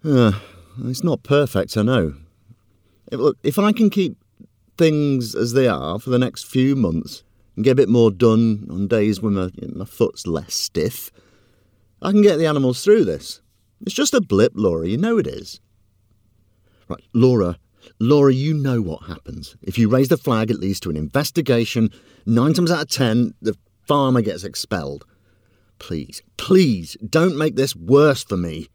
It's not perfect, I know. Look, if I can keep things as they are for the next few months and get a bit more done on days when my foot's less stiff, I can get the animals through this. It's just a blip, Laura, you know it is. Right, Laura, you know what happens. If you raise the flag, it leads to an investigation. 9 times out of 10, the farmer gets expelled. Please, don't make this worse for me.